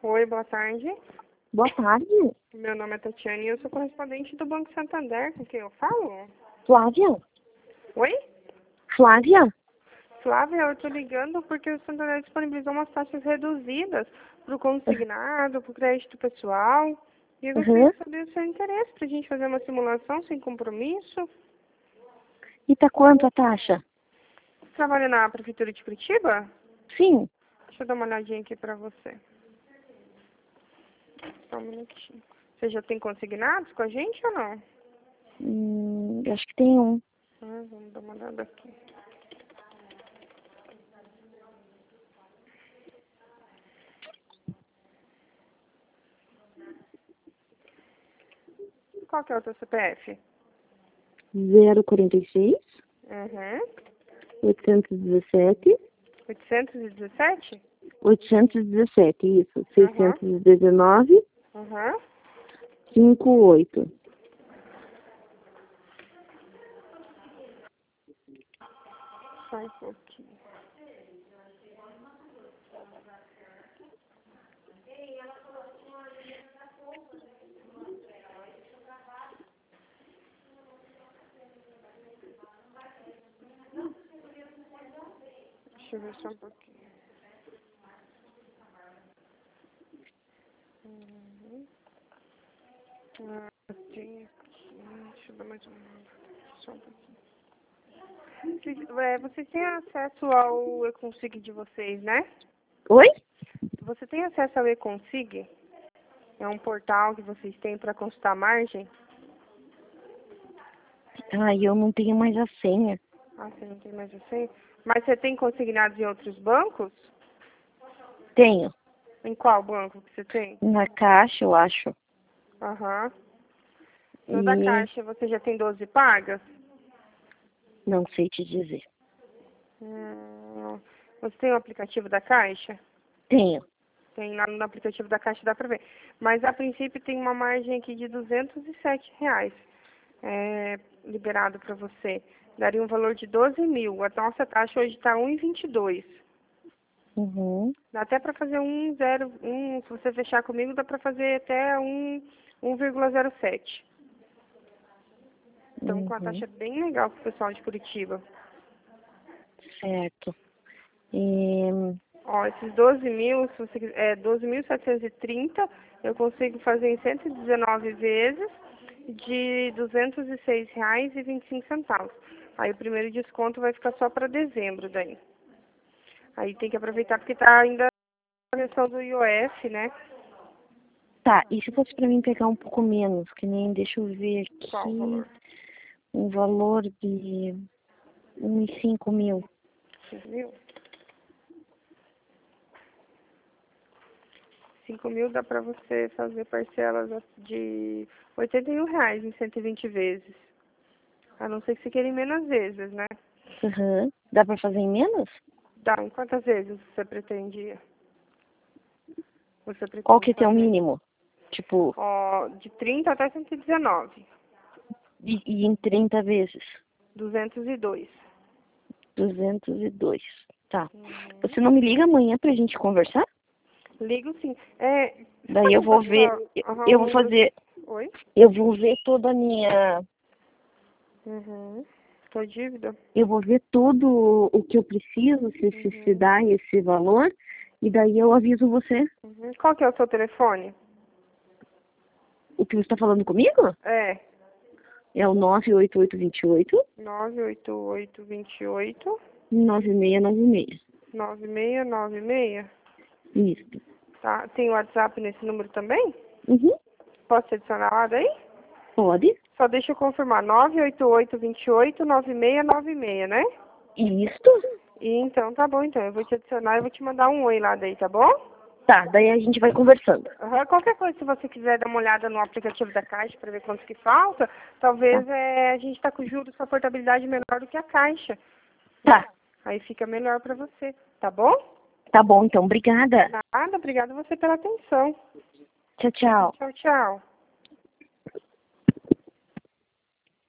Oi, boa tarde. Boa tarde. Meu nome é Tatiane e eu sou correspondente do Banco Santander. Com quem eu falo? Flávia? Oi? Flávia? Flávia, eu estou ligando porque o Santander disponibilizou umas taxas reduzidas para o consignado, para o crédito pessoal. E eu gostaria de saber o seu interesse para a gente fazer uma simulação sem compromisso. E tá quanto a taxa? Você trabalha na Prefeitura de Curitiba? Sim. Deixa eu dar uma olhadinha aqui para você. Só um minutinho. Você já tem consignados com a gente ou não? Acho que tem um. Vamos dar uma olhada aqui. Qual que é o teu CPF? 046 Uhum. 817 817? 817, isso. Aham. 619 Aham. 58. Só um pouquinho. Deixa eu ver só um pouquinho. Uhum. Tem aqui. Deixa eu dar mais uma olhada. Só um pouquinho. Vocês têm acesso ao eConsig de vocês, né? Oi? Você tem acesso ao eConsig? É um portal que vocês têm para consultar a margem? Ai, eu não tenho mais a senha. Ah, você não tem mais assim? Mas você tem consignados em outros bancos? Tenho. Em qual banco que você tem? Na Caixa, eu acho. Aham. No da E Caixa você já tem 12 pagas? não sei te dizer. Você tem o aplicativo da Caixa? Tenho. Tem lá no aplicativo da Caixa, dá pra ver. Mas a princípio tem uma margem aqui de R$ 207 liberado para você. Daria um valor de 12 mil. A nossa taxa hoje está 1,22. Uhum. Dá até para fazer se você fechar comigo, dá para fazer até 1,07. Então, com a Uhum. taxa bem legal para o pessoal de Curitiba. Certo. E, Ó, esses 12 mil, se você quiser, 12.730, eu consigo fazer em 119 vezes de R$ 206,25. Aí o primeiro desconto vai ficar só para dezembro daí. Aí tem que aproveitar porque tá ainda a questão do IOF, né? tá, e se fosse pra mim pegar um pouco menos, que nem, deixa eu ver Qual o aqui, valor? um valor de uns 5 mil. 5 mil? 5 mil dá para você fazer parcelas de R$ 81 em 120 vezes. A não ser que você queira em menos vezes, né? Uhum. Dá pra fazer em menos? Dá, em quantas vezes você pretendia? Você Qual pretende que é o fazer? mínimo? Tipo, Ó, de 30 até 119. e em 30 vezes? 202. 202. Tá. Uhum. Você não me liga amanhã pra gente conversar? Ligo sim. Você Daí pode eu me vou ver, passar eu o vou número? fazer, Oi? eu vou ver toda a minha, Uhum. Tua dívida? eu vou ver tudo o que eu preciso, se Uhum. dá esse valor, e daí eu aviso você. Uhum. Qual que é o seu telefone? O que você está falando comigo? É. É o 98828 98828 9696. 9696. Isso. Tá? Tem WhatsApp nesse número também? Uhum. Posso te adicionar lá daí? Pode. Só deixa eu confirmar. 98828 9696, né? Isto. E então, tá bom, então. Eu vou te adicionar e vou te mandar um oi lá daí, tá bom? Tá, daí a gente vai conversando. Aham. Qualquer coisa, se você quiser dar uma olhada no aplicativo da Caixa para ver quanto que falta, Tá. talvez a gente tá com juros com a portabilidade menor do que a Caixa. Tá. Aí fica melhor para você, tá bom? Tá bom, então. Obrigada. Nada, obrigada você pela atenção. Tchau, tchau. Tchau, tchau.